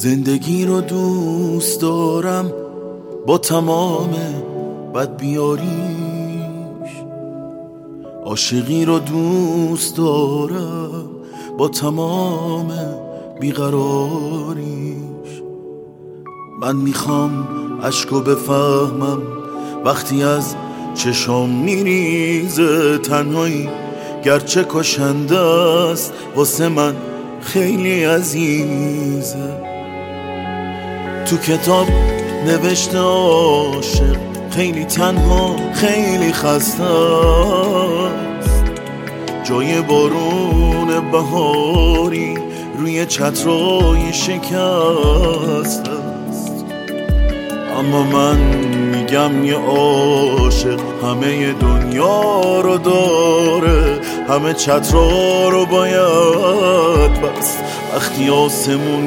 زندگی رو دوست دارم با تمام بدبیاریش، عاشقی رو دوست دارم با تمام بیقراریش. من میخوام عشقو بفهمم وقتی از چشام میریزه، تنهایی گرچه کشنده است واسه من خیلی عزیزه. تو کتاب نوشته عاشق خیلی تنها خیلی خسته است، جای بارون بهاری روی چترای شکست است. اما من میگم یه عاشق همه دنیا رو داره، همه چترا رو باید بست وقتی آسمون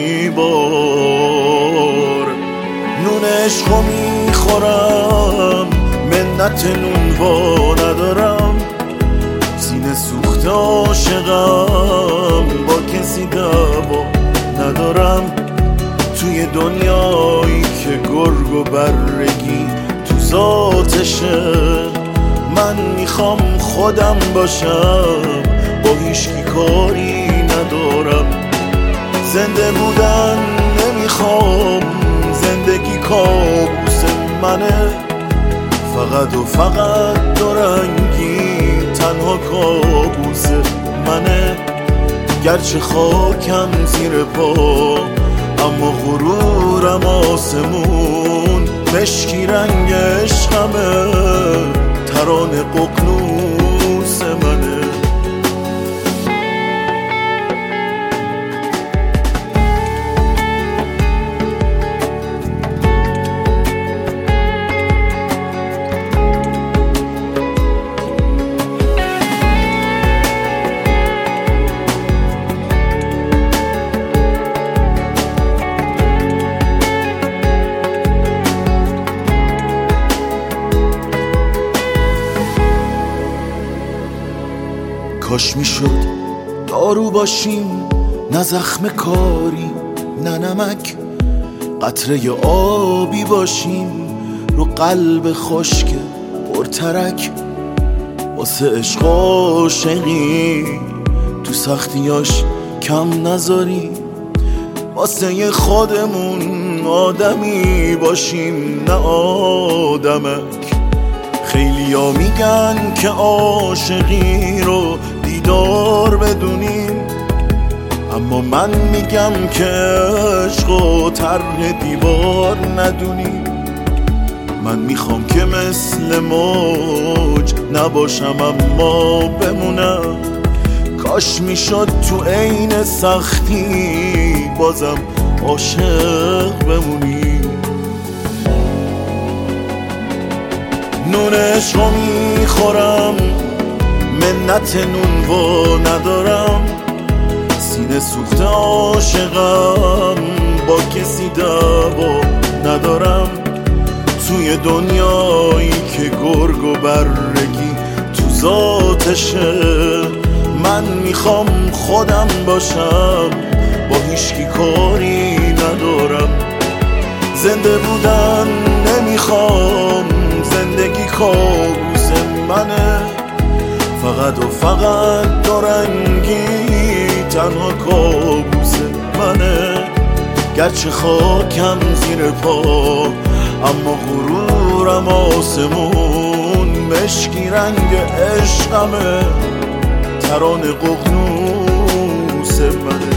میباره. نون عشقو میخورم منت نون وا ندارم، سینه سوخته عاشقم با کسی دعوا ندارم. توی دنیایی که گرگ و برگی تو ذاتشه، من میخوام خودم باشم با هیچکی کاری ندارم. زنده بودن نمیخوام، زندگی کابوس منه، فقط و فقط دورنگی تنها کابوس منه. گرچه خاکم زیر پا اما غرورم آسمون، مشکی رنگ عشقمه ترانه ققنوس منه. کاش میشد دارو باشیم، نه زخم کاری نه نمک، قطره آبی باشیم رو قلب خشک پرترک. واسه عشق عاشقی تو سختیاش کم نذاریم، واسه خودمون آدمی باشیم نه آدمک. خیلیا میگن که عاشقی رو دیدار بدونیم، اما من میگم که عشق و طرح دیوار ندونیم. من میخوام که مثل موج نباشم اما بمونم، کاش میشد تو عین سختی بازم عاشق بمونیم. نون عشقو میخورم منت نون وا ندارم، سینه سوخته عاشقم با کسی دعوا ندارم. توی دنیایی که گرگ و برگی تو ذاتشه، من میخوام خودم باشم با هیچکی کاری ندارم. زنده بودن نمیخوام، زندگی کابوس منه، فقط و فقط دورنگی تنها کابوس منه. گرچه خاکم زیر پا اما غرورم آسمون، مشکی رنگ عشقمه ترانه ققنوس منه.